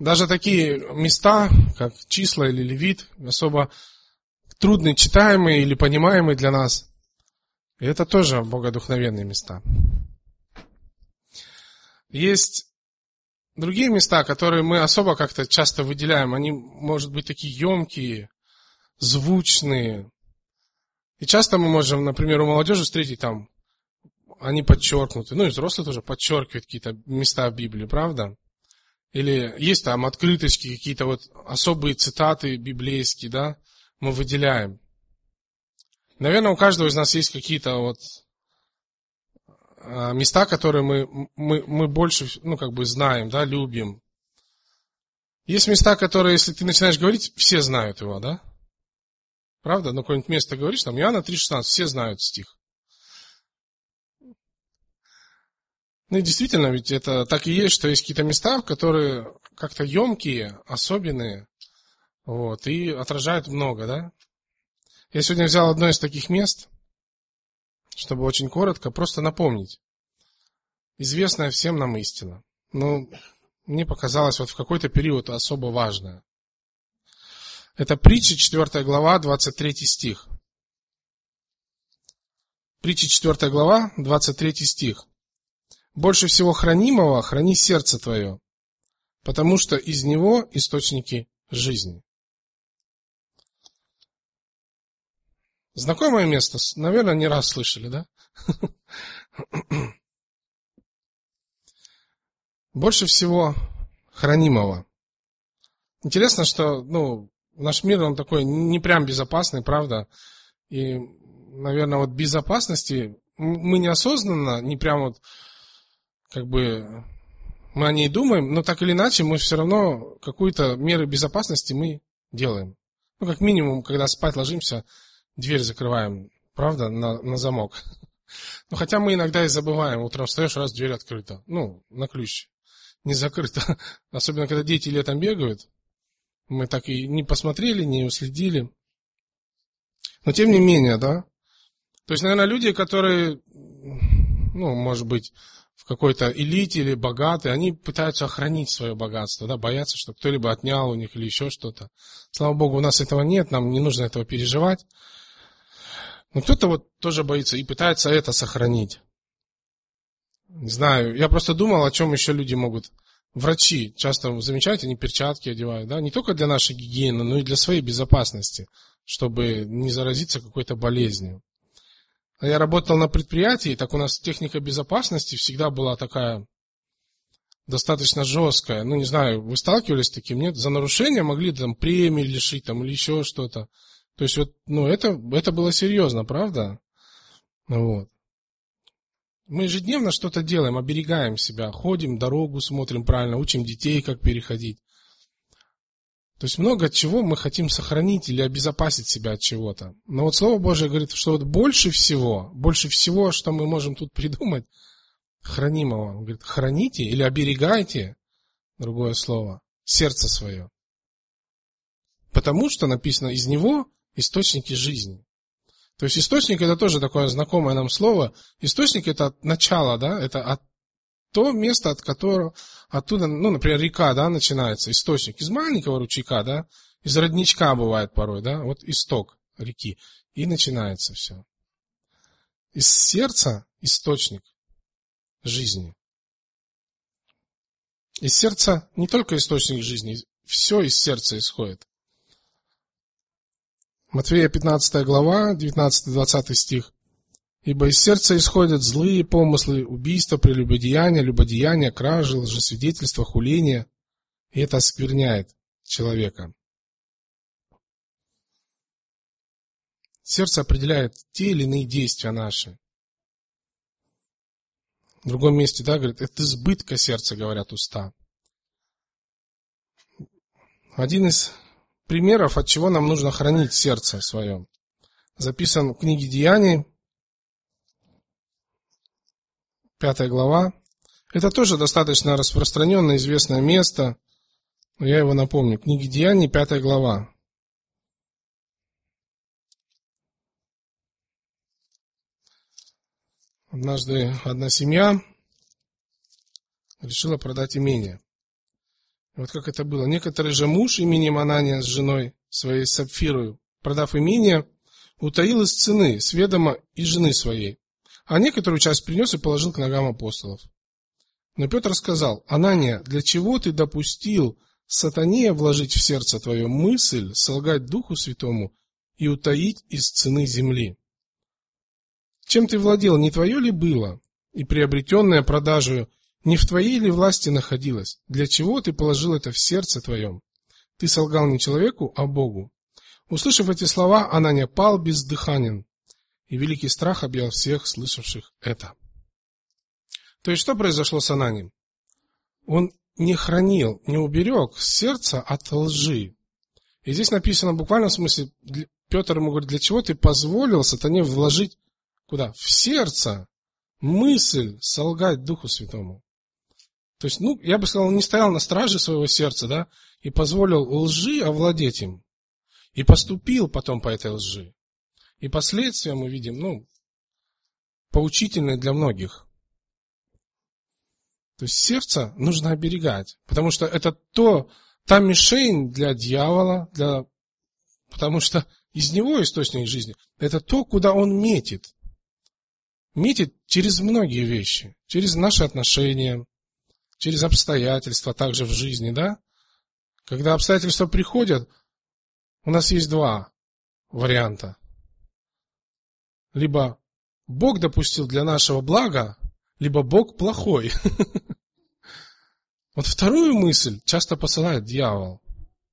Даже такие места, как числа или Левит, особо трудно читаемые или понимаемые для нас. И это тоже богодухновенные места. Есть другие места, которые мы особо как-то часто выделяем. Они, может быть, такие емкие, звучные. И часто мы можем, например, у молодежи встретить там, они подчеркнуты. Ну и взрослые тоже подчеркивают какие-то места в Библии, правда? Или есть там открыточки, какие-то вот особые цитаты библейские, да, мы выделяем. Наверное, у каждого из нас есть какие-то вот места, которые мы больше, знаем, да, любим. Есть места, которые, если ты начинаешь говорить, все знают его, да? Правда? Ну, какое-нибудь место говоришь, там, Иоанна 3,16, все знают стих. Ну и действительно, ведь это так и есть, что есть какие-то места, которые как-то емкие, особенные, вот, и отражают много, да? Я сегодня взял одно из таких мест, чтобы очень коротко просто напомнить. Известная всем нам истина. Но мне показалось вот в какой-то период особо важная. Это Притча, 4 глава, 23 стих. Притча, 4 глава, 23 стих. «Больше всего хранимого храни сердце твое, потому что из него источники жизни». Знакомое место? Наверное, не раз слышали, да? Больше всего хранимого. Интересно, что, наш мир, он такой не прям безопасный, правда? И, наверное, вот безопасности мы неосознанно, не прям вот, мы о ней думаем, но так или иначе мы все равно какую-то меру безопасности мы делаем. Как минимум, когда спать ложимся, дверь закрываем, правда, на замок. Хотя мы иногда и забываем, утром встаешь, раз дверь открыта, на ключ, не закрыта. Особенно, когда дети летом бегают, мы так и не посмотрели, не уследили. Но тем не менее, да. То есть, наверное, люди, которые, может быть, в какой-то элите или богатые, они пытаются охранить свое богатство, да, боятся, что кто-либо отнял у них или еще что-то. Слава Богу, у нас этого нет, нам не нужно этого переживать. Но кто-то вот тоже боится и пытается это сохранить. Не знаю, я просто думал, о чем еще люди могут. Врачи, часто замечаете, они перчатки одевают, да, не только для нашей гигиены, но и для своей безопасности, чтобы не заразиться какой-то болезнью. Я работал на предприятии, так у нас техника безопасности всегда была такая достаточно жесткая. Не знаю, вы сталкивались с таким, нет? За нарушение могли там премии лишить там, или еще что-то. То есть вот, это было серьезно, правда? Вот. Мы ежедневно что-то делаем, оберегаем себя, ходим, дорогу смотрим правильно, учим детей, как переходить. То есть много чего мы хотим сохранить или обезопасить себя от чего-то. Но вот Слово Божие говорит, что вот больше всего, что мы можем тут придумать, хранимого. Он говорит, храните или оберегайте, другое слово, сердце свое. Потому что написано, из него источники жизни. То есть источник это тоже такое знакомое нам слово. Источник это от начала, да, это то место, от которого, оттуда, например, река, да, начинается, источник. Из маленького ручейка, да, из родничка бывает порой, да, вот исток реки. И начинается все. Из сердца источник жизни. Из сердца не только источник жизни, все из сердца исходит. Матфея 15 глава, 19-20 стих. «Ибо из сердца исходят злые помыслы, убийства, прелюбодеяния, любодеяния, кражи, лжесвидетельства, хуления, и это оскверняет человека». Сердце определяет те или иные действия наши. В другом месте, да, говорит, от избытка сердца, говорят уста. Один из примеров, от чего нам нужно хранить сердце свое, записан в книге Деяний, 5 глава. Это тоже достаточно распространенное, известное место. Но я его напомню. Книга Деяний, 5 глава. Однажды одна семья решила продать имение. Вот как это было. Некоторый же муж именем Анания с женой своей Сапфирою, продав имение, утаил из цены, с ведома и жены своей, а некоторую часть принес и положил к ногам апостолов. Но Петр сказал: Анания, для чего ты допустил сатане вложить в сердце твое мысль солгать Духу Святому и утаить из цены земли? Чем ты владел, не твое ли было, и приобретенное продажею не в твоей ли власти находилось? Для чего ты положил это в сердце твоем? Ты солгал не человеку, а Богу. Услышав эти слова, Анания пал бездыханен, и великий страх объял всех слышавших это. То есть, что произошло с Ананием? Он не хранил, не уберег сердце от лжи. И здесь написано буквально в смысле, Петр ему говорит: для чего ты позволил сатане вложить куда? В сердце мысль солгать Духу Святому. То есть, я бы сказал, он не стоял на страже своего сердца, да, и позволил лжи овладеть им. И поступил потом по этой лжи. И последствия мы видим, поучительные для многих. То есть сердце нужно оберегать, потому что это та мишень для дьявола, потому что из него источник жизни. Это то, куда он метит. Метит через многие вещи, через наши отношения, через обстоятельства также в жизни, да? Когда обстоятельства приходят, у нас есть два варианта. Либо Бог допустил для нашего блага, либо Бог плохой. Вот вторую мысль часто посылает дьявол.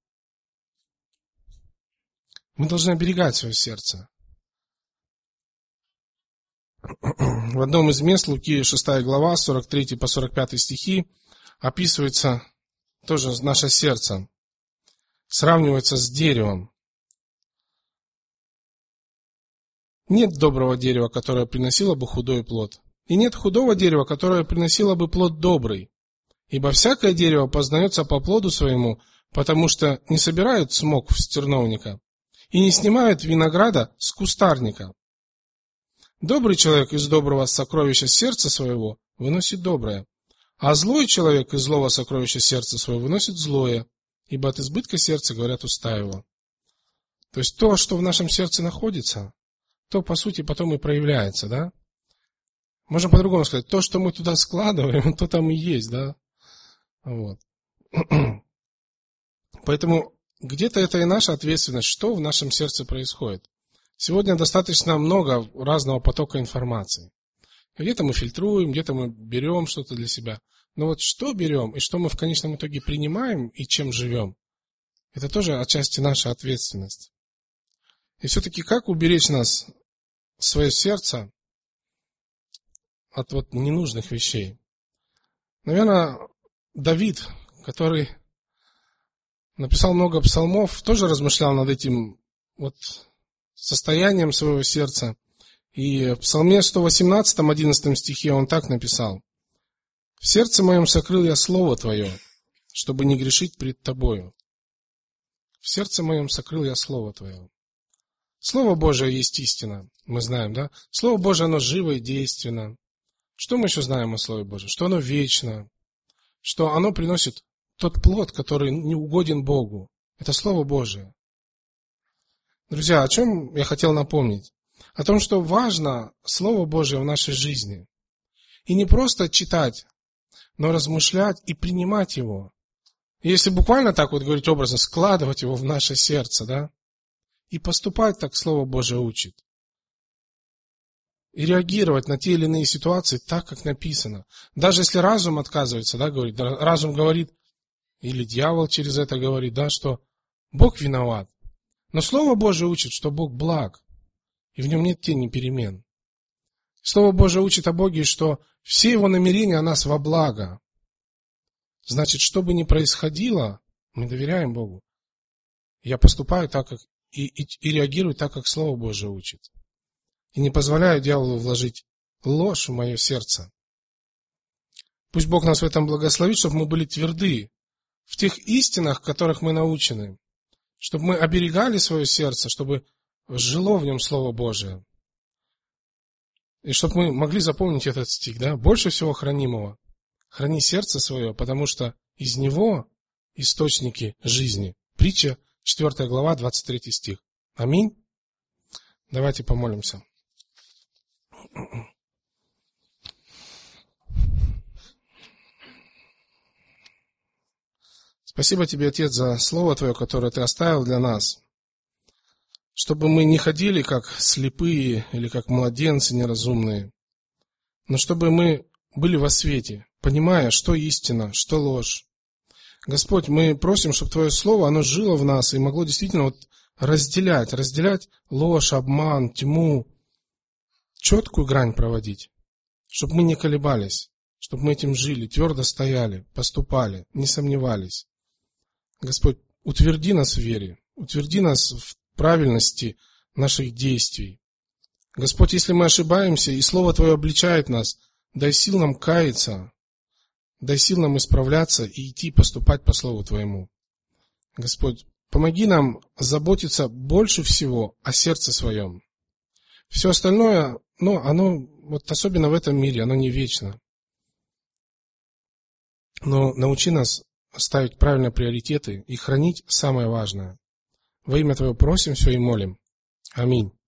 Мы должны оберегать свое сердце. В одном из мест Луки 6 глава, 43 по 45 стихи, описывается тоже наше сердце. Сравнивается с деревом. Нет доброго дерева, которое приносило бы худой плод. И нет худого дерева, которое приносило бы плод добрый. Ибо всякое дерево познается по плоду своему, потому что не собирают смок с терновника и не снимают винограда с кустарника. Добрый человек из доброго сокровища сердца своего выносит доброе, а злой человек из злого сокровища сердца своего выносит злое, ибо от избытка сердца говорят уста его. То есть то, что в нашем сердце находится, то, по сути, потом и проявляется, да? Можно по-другому сказать, то, что мы туда складываем, то там и есть, да? Вот. Поэтому где-то это и наша ответственность, что в нашем сердце происходит. Сегодня достаточно много разного потока информации. Где-то мы фильтруем, где-то мы берем что-то для себя. Но вот что берем и что мы в конечном итоге принимаем и чем живем, это тоже отчасти наша ответственность. И все-таки как уберечь свое сердце от ненужных вещей? Наверное, Давид, который написал много псалмов, тоже размышлял над этим состоянием своего сердца. И в Псалме 118, 11 стихе он так написал: «В сердце моем сокрыл я слово Твое, чтобы не грешить пред Тобою». В сердце моем сокрыл я слово Твое. Слово Божие есть истина, мы знаем, да? Слово Божие, оно живо и действенно. Что мы еще знаем о Слове Божьем? Что оно вечно, что оно приносит тот плод, который не угоден Богу. Это Слово Божие. Друзья, о чем я хотел напомнить? О том, что важно Слово Божие в нашей жизни. И не просто читать, но размышлять и принимать его. Если буквально так говорить образно, складывать его в наше сердце, да? И поступать так Слово Божие учит. И реагировать на те или иные ситуации так, как написано. Даже если разум отказывается, да, говорит, разум говорит, или дьявол через это говорит, да, что Бог виноват. Но Слово Божие учит, что Бог благ, и в нем нет тени перемен. Слово Божие учит о Боге, что все его намерения о нас во благо. Значит, что бы ни происходило, мы доверяем Богу. Я поступаю так, как и реагирую так, как Слово Божие учит. И не позволяю дьяволу вложить ложь в мое сердце. Пусть Бог нас в этом благословит, чтобы мы были тверды в тех истинах, которых мы научены. Чтобы мы оберегали свое сердце, чтобы жило в нем Слово Божие. И чтобы мы могли запомнить этот стих, да? Больше всего хранимого. Храни сердце свое, потому что из него источники жизни. Притча, 4 глава, 23 стих. Аминь. Давайте помолимся. Спасибо Тебе, Отец, за Слово Твое, которое Ты оставил для нас, чтобы мы не ходили как слепые или как младенцы неразумные, но чтобы мы были во свете, понимая, что истина, что ложь. Господь, мы просим, чтобы Твое Слово, оно жило в нас и могло действительно разделять ложь, обман, тьму, четкую грань проводить, чтобы мы не колебались, чтобы мы этим жили, твердо стояли, поступали, не сомневались. Господь, утверди нас в вере, утверди нас в правильности наших действий. Господь, если мы ошибаемся, и Слово Твое обличает нас, дай сил нам каяться, дай сил нам исправляться и идти поступать по Слову Твоему. Господь, помоги нам заботиться больше всего о сердце своем. Все остальное, оно, особенно в этом мире, оно не вечно. Но научи нас ставить правильные приоритеты и хранить самое важное. Во имя Твое просим все и молим. Аминь.